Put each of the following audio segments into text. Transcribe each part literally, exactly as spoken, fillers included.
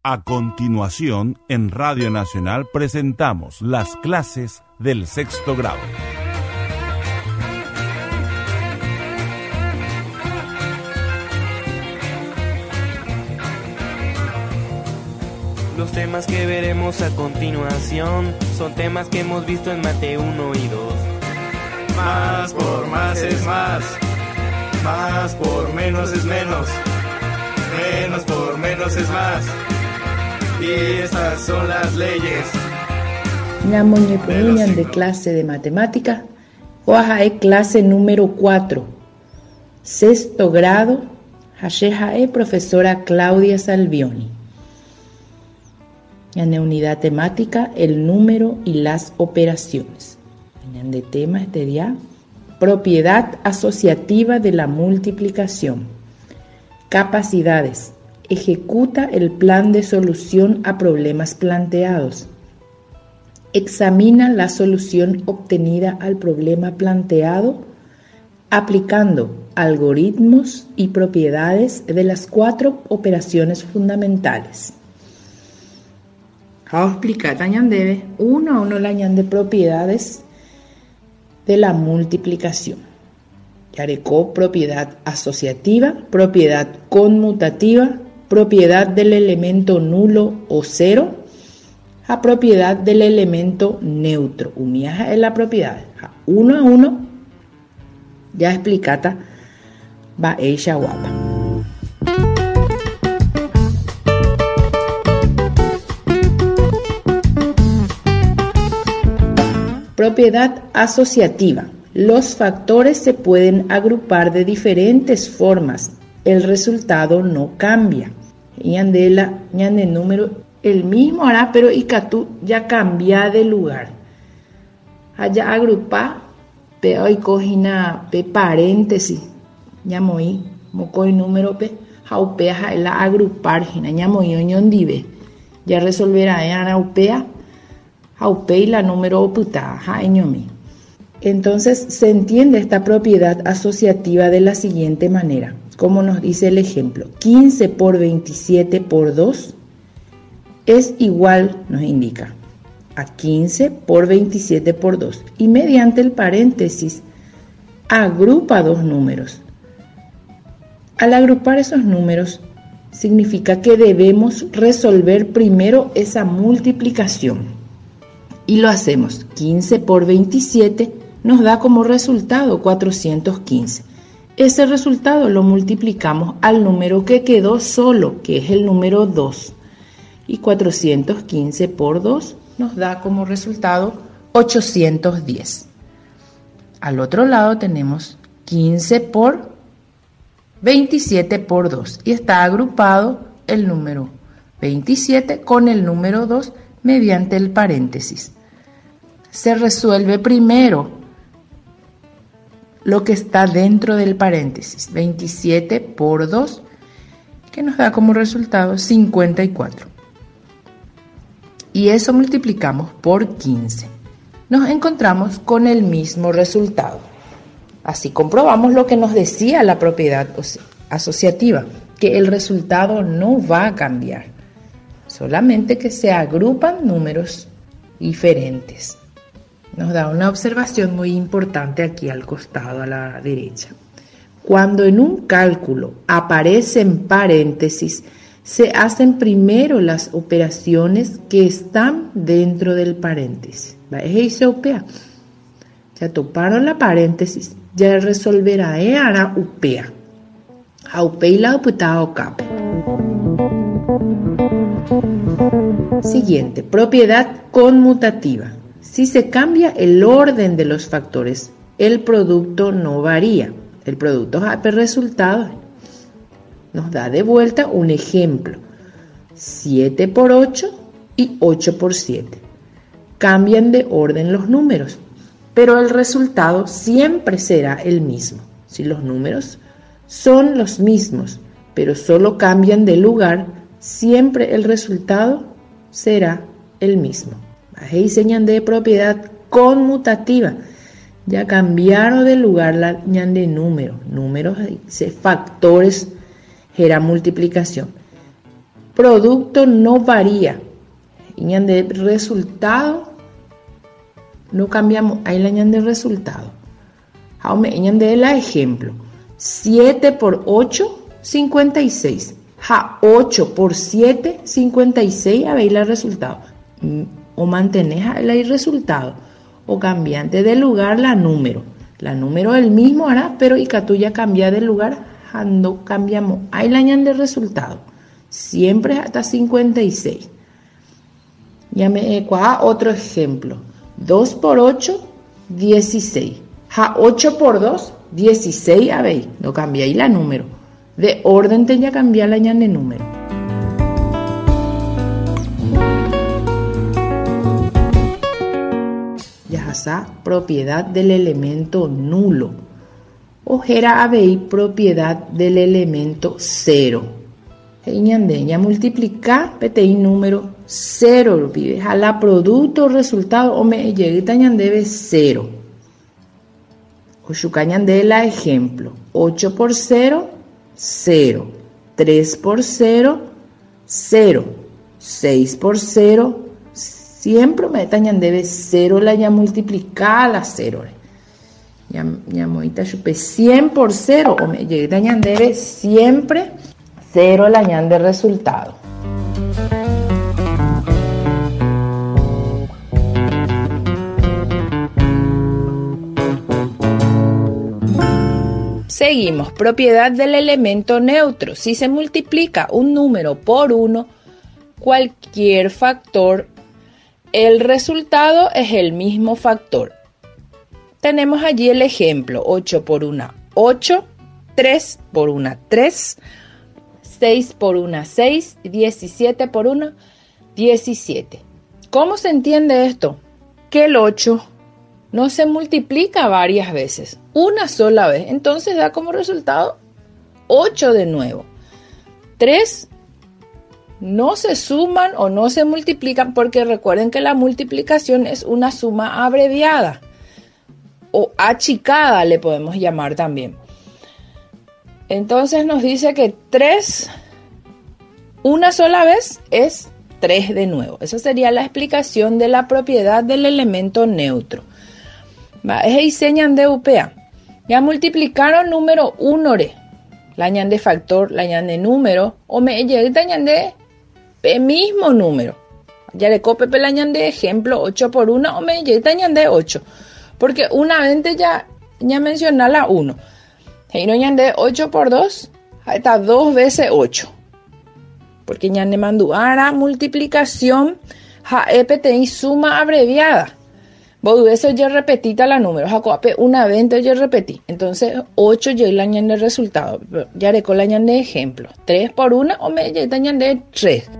A continuación, en Radio Nacional presentamos las clases del sexto grado. Los temas que veremos a continuación son temas que hemos visto en Mate uno y dos. Más por más es más, más por menos es menos, menos por menos es más. Y estas son las leyes. Ñamoñepuñan de clase de matemática. Oajae clase número cuatro. Sexto grado. Hashejae profesora Claudia Salvioni. En la unidad temática, el número y las operaciones. En de tema este día, propiedad asociativa de la multiplicación. Capacidades. Ejecuta el plan de solución a problemas planteados. Examina la solución obtenida al problema planteado aplicando algoritmos y propiedades de las cuatro operaciones fundamentales. Vamos a explicar debe uno a uno la de propiedades de la multiplicación. Yarecó propiedad asociativa, propiedad conmutativa, propiedad del elemento nulo o cero, a propiedad del elemento neutro. Umiaja es la propiedad. Uno a uno, ya explicata, va ella guapa. Propiedad asociativa. Los factores se pueden agrupar de diferentes formas. El resultado no cambia. Ñandela, ñande número, el mismo hará, pero Icatú ya cambia de lugar. Allá agrupa, pe hoy cogina, pe paréntesis, ñamoí, mocoy número pe, jaupea la agrupar, gina, ñamoí oñondive. Ya resolverá en araupea, jaupei la número oputa, jaeñomi. Entonces se entiende esta propiedad asociativa de la siguiente manera. Como nos dice el ejemplo, quince por veintisiete por dos es igual, nos indica, a quince por veintisiete por dos. Y mediante el paréntesis, agrupa dos números. Al agrupar esos números, significa que debemos resolver primero esa multiplicación. Y lo hacemos. quince por veintisiete nos da como resultado cuatrocientos quince. Ese resultado lo multiplicamos al número que quedó solo, que es el número dos. Y cuatrocientos quince por dos nos da como resultado ochocientos diez. Al otro lado tenemos quince por veintisiete por dos. Y está agrupado el número veintisiete con el número dos mediante el paréntesis. Se resuelve primero lo que está dentro del paréntesis, veintisiete por dos, que nos da como resultado cincuenta y cuatro. Y eso multiplicamos por quince. Nos encontramos con el mismo resultado. Así comprobamos lo que nos decía la propiedad asociativa, que el resultado no va a cambiar, solamente que se agrupan números diferentes. Nos da una observación muy importante aquí al costado a la derecha. Cuando en un cálculo aparecen paréntesis, se hacen primero las operaciones que están dentro del paréntesis. Ya toparon la paréntesis, ya resolverá e hará upea. Aupei la uputa o cape. Siguiente, propiedad conmutativa. Si se cambia el orden de los factores, el producto no varía. El producto es el resultado. Nos da de vuelta un ejemplo. siete por ocho y ocho por siete. Cambian de orden los números, pero el resultado siempre será el mismo. Si los números son los mismos, pero solo cambian de lugar, siempre el resultado será el mismo. Ahí enseñan de propiedad conmutativa. Ya cambiaron de lugar la de número. Números, factores, era multiplicación. producto no varía. Ñande resultado no cambiamos. Ahí la ñande resultado. Jaume ñande la ejemplo. siete por ocho, cincuenta y seis. Ja, ocho por siete, cincuenta y seis. A ver el resultado. O mantenés el resultado. O cambiante de lugar la número. La número es el mismo ahora, pero y que tú ya cambia de lugar. Cuando cambiamos. Ahí la ñande resultado. Siempre hasta cincuenta y seis. Ya me ecuá otro ejemplo. dos por ocho, dieciséis. Ja, ocho por dos, dieciséis. A ver, no cambia ahí la número. De orden te ya cambia la ñande número. Ya está, propiedad del elemento nulo. Ojera a ver propiedad del elemento cero. Ñande, ya multiplicar, pete y número cero, pide. A la producto resultado, o me lleguita ñande cero. O chuca ñande la ejemplo. ocho por cero, cero. tres por cero, cero. seis por cero, siempre me tañan debe cero la ya multiplicada la cero. Ya, ya moita chupe cien por cero, o me lleguita tañan debe siempre cero la ñan de resultado. Seguimos, propiedad del elemento neutro. Si se multiplica un número por uno, cualquier factor, el resultado es el mismo factor. Tenemos allí el ejemplo, ocho por una, ocho, tres por una, tres, seis por una, seis, diecisiete por una, diecisiete. ¿Cómo se entiende esto? Que el ocho no se multiplica varias veces, una sola vez. Entonces da como resultado ocho de nuevo. tres no se suman o no se multiplican porque recuerden que la multiplicación es una suma abreviada o achicada, le podemos llamar también. Entonces nos dice que tres una sola vez es tres de nuevo. Esa sería la explicación de la propiedad del elemento neutro. Va, es diseñan de U P A. Ya multiplicaron número uno, la ñan de factor, la ñan de número, o me llega ñan de el mismo número. Ya le cope la ñan de ejemplo ocho por uno, o me llega ñan de ocho. Porque una vez ya, ya menciona la uno. Y no ñan de ocho por dos, está dos veces ocho. Porque ñan de manduara multiplicación, ja epte y suma abreviada. Vos eso ya repetita la número, jacope una vez yo repetí. Entonces ocho yo la ñan de resultado. Ya le con la ñan de ejemplo. tres por una o me ya ñan de tres.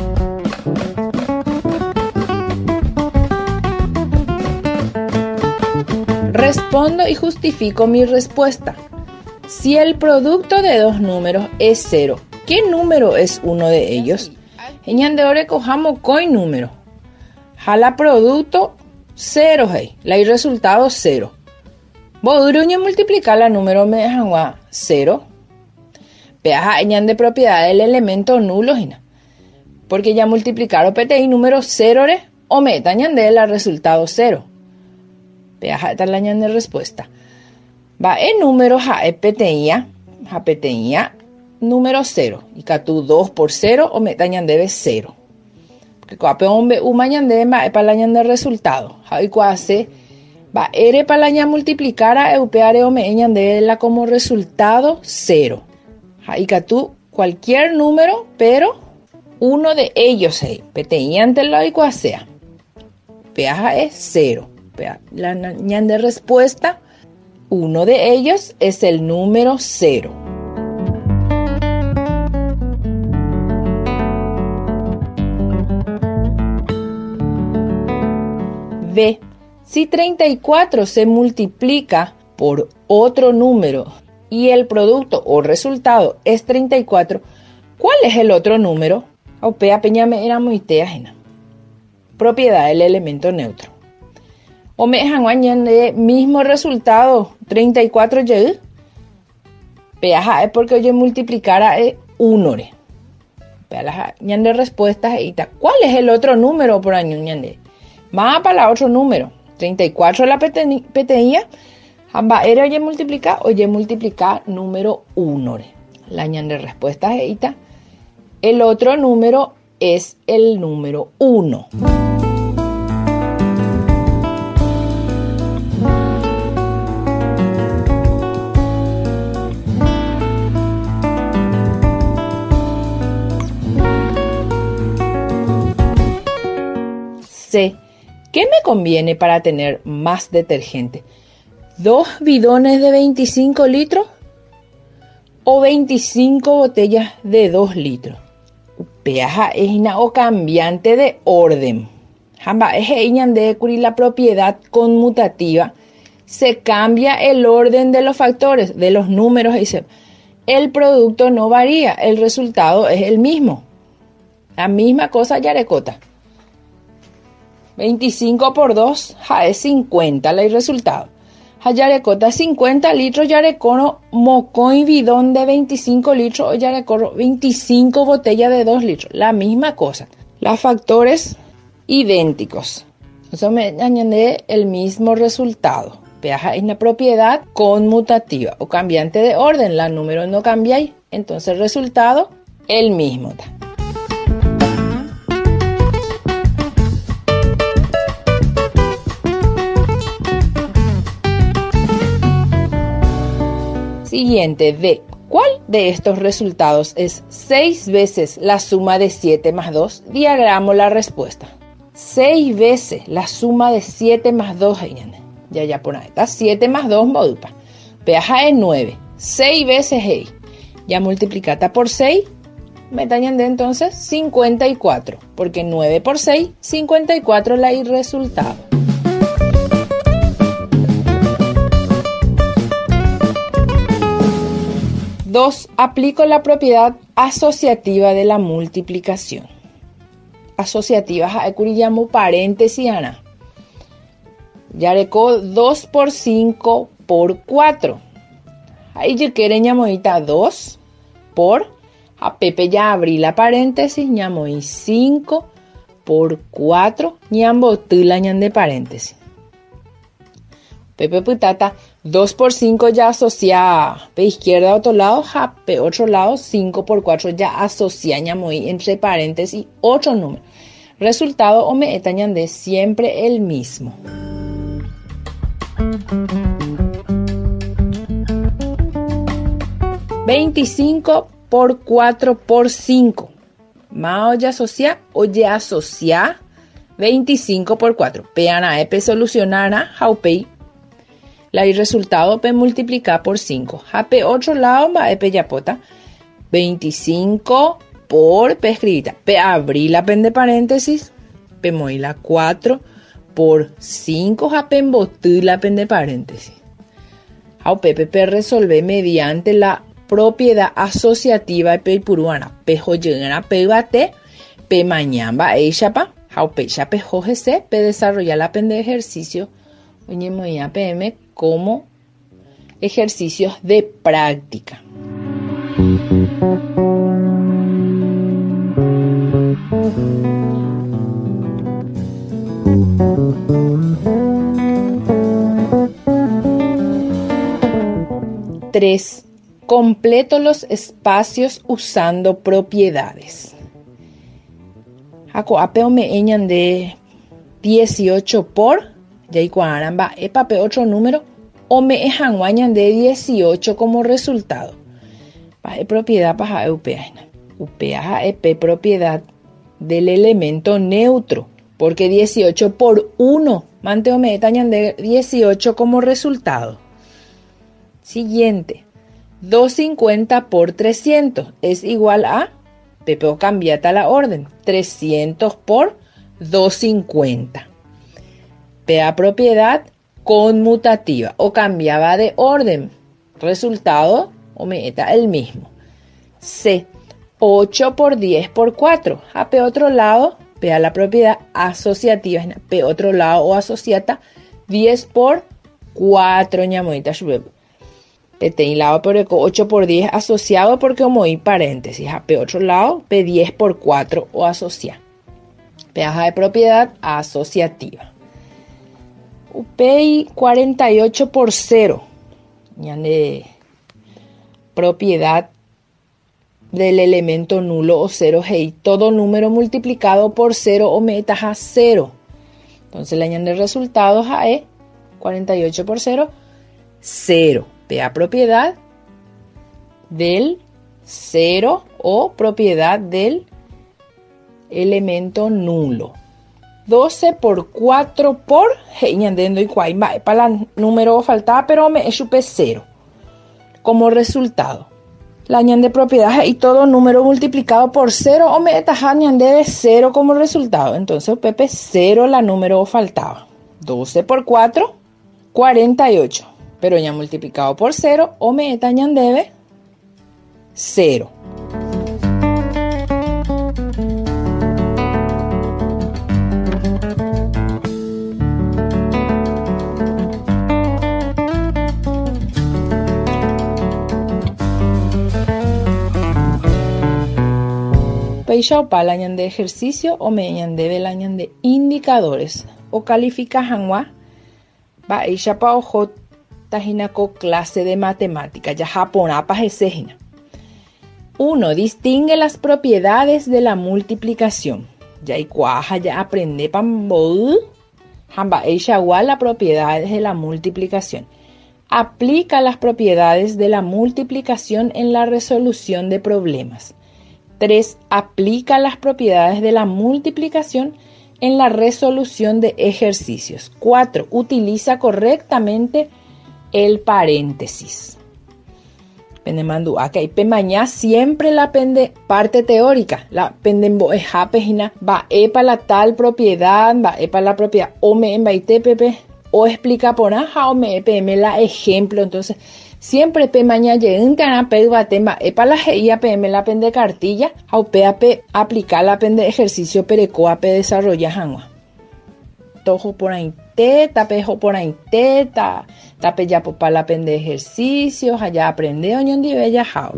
Respondo y justifico mi respuesta. Si el producto de dos números es cero, ¿qué número es uno de ellos? Ñan de ore cojamos coin número. Jala producto cero, hey. La y resultado cero. Boduruño multiplicar la número me dejan a cero. Peaja ñan de propiedad del elemento nulo, jina. Porque ya multiplicaron P T I número cero, o me tañan de la resultado cero. Peaja esta la ñan de respuesta. Va el número ja P T I, ja P T I número cero. Y que tú dos por cero, o me tañan de cero. Que coape hombre u mañan de ma para la ñan de resultado. Ja y cuase va ere para la ñan multiplicar a eupeare o me ñan de la como resultado cero. Ja y que tú cualquier número, pero uno de ellos hey, P T I ante lo y cuasea. Peaja es cero. Pea, la ñan de respuesta, uno de ellos es el número cero. B. Si treinta y cuatro se multiplica por otro número y el producto o resultado es treinta y cuatro, ¿cuál es el otro número? Opea peñame era muy teajena. Propiedad del elemento neutro. O me dejan de mismo resultado treinta y cuatro y peaja es porque yo multiplicara uno. Vea las ñande respuestas y ta. ¿Cuál es el otro número por año ñande? Más para otro número. treinta y cuatro la peteña. Amba era oye multiplicar, oye multiplicar número uno. La ñande respuestas y ta. El otro número es el número uno. C. ¿Qué me conviene para tener más detergente? ¿Dos bidones de veinticinco litros o veinticinco botellas de dos litros? Peaja es una o cambiante de orden. Jamba es de la propiedad conmutativa. Se cambia el orden de los factores, de los números. Dice, el producto no varía, el resultado es el mismo. La misma cosa yarecota. veinticinco por dos ja, es cincuenta el resultado. Ja, yarecota cincuenta litros, yarecono moco y bidón de veinticinco litros o yarecono veinticinco botellas de dos litros. La misma cosa. Los factores idénticos. Eso me añade el mismo resultado. Peaja es una propiedad conmutativa o cambiante de orden. La número no cambia, entonces el resultado el mismo. Siguiente, D. ¿Cuál de estos resultados es seis veces la suma de siete más dos? Diagramo la respuesta. seis veces la suma de siete más dos. Ya, ya, por ahí está. siete más dos, modupa. Peaja es nueve. seis veces, hey. Ya multiplicata por seis. Me tañan de entonces cincuenta y cuatro. Porque nueve por seis, cincuenta y cuatro es el resultado. dos. Aplico la propiedad asociativa de la multiplicación. Asociativa, llamo paréntesis, Ana. Yareco dos por cinco por cuatro. Ahí yo quiero ñamoita dos por. A Pepe ya abrí la paréntesis, ñamoí cinco por cuatro. Ñambo tula ñan de paréntesis. Pepe putata. dos por cinco ya asocia pe izquierda a otro lado, ja, pe otro lado, cinco por cuatro ya asocia ñamoí entre paréntesis otro número. Resultado o me etañan de siempre el mismo. veinticinco por cuatro por cinco. Mao ya asocia o ya asocia veinticinco por cuatro. Peana epe solucionara jaupei. La y resultado pe multiplicar por cinco. Jape otro lado va epe yapota. veinticinco por pe escribita. Pe abrí la pen de paréntesis. Pe moí la cuatro por cinco. Jape embotí la pen de paréntesis. Jaupe pe resolver mediante la propiedad asociativa pe puruana. Pe joyena pe bate. Pe mañamba e chapa. Jaupe chape jojese. Pe desarrollar la pen de ejercicio. Oye, muy A P M como ejercicios de práctica. tres. Completo los espacios usando propiedades. Ako apeo me eñan de dieciocho por ya y cuaramba epape otro número o me ejanguañan de dieciocho como resultado. Paje propiedad paja eupeaina. Upeaja ep propiedad del elemento neutro. Porque dieciocho por uno. Manteo me etañan de dieciocho como resultado. Siguiente. doscientos cincuenta por trescientos es igual a, Pepe cambiata la orden, trescientos por doscientos cincuenta. Pea propiedad conmutativa o cambiaba de orden. Resultado o meta el mismo. C. ocho por diez por cuatro. A P otro lado, pea la propiedad asociativa. P otro lado o asociata diez por cuatro. Ñamoita P lado por ocho por diez asociado porque como y paréntesis. A P otro lado, P diez por cuatro o asociar. Peaja de propiedad asociativa. P cuarenta y ocho por cero. Ya de propiedad del elemento nulo o cero. Hey, todo número multiplicado por cero o metaja cero. Entonces le añade resultados a E. cuarenta y ocho por cero. cero. P propiedad del cero o propiedad del elemento nulo. doce por cuatro por, añadiendo y cuál, para el número faltaba, pero me chupé cero. Como resultado, la añade propiedad y todo número multiplicado por cero o me añade cero como resultado. Entonces, Pepe cero la número faltaba. doce por cuatro, cuarenta y ocho. Pero ya multiplicado por cero o me añade cero. Peisha pa la de ejercicio o me añade la de indicadores o califica hanwa va ella pa ojo tajinako clase de matemática ya japona pa jesejina. Uno, distingue las propiedades de la multiplicación. Ya y cuaja ya aprende pambol hamba ella igual las propiedades de la multiplicación. Aplica las propiedades de la multiplicación en la resolución de problemas. tres. Aplica las propiedades de la multiplicación en la resolución de ejercicios. cuatro. Utiliza correctamente el paréntesis. Penemandu, acá y pemaña siempre la pende parte teórica. La pendembo es japegina, va e para la tal propiedad, va e para la propiedad o me en baite pepe o explica por aja o me pm la ejemplo. Entonces, siempre pe maña llegan a pe batema e para la geia pm la pende cartilla, au pe aplicar la pende ejercicio perecoa pe desarrolla hanwa. Tojo por ahí teta, pejo por ahí teta, tape ya para la pende ejercicios, allá aprende oñón di bella jao.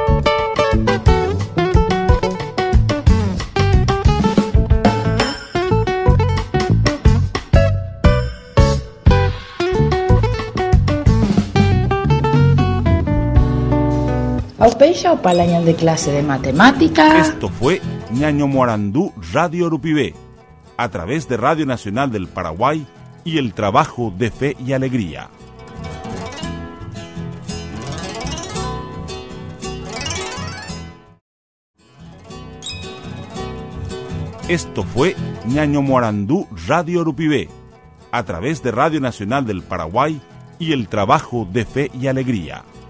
Aupecha o palañal de clase de matemática. Esto fue Ñaño Morandú Radio Urupibé, a través de Radio Nacional del Paraguay y el trabajo de Fe y Alegría. Esto fue Ñaño Morandú Radio Urupibé, a través de Radio Nacional del Paraguay y el trabajo de Fe y Alegría.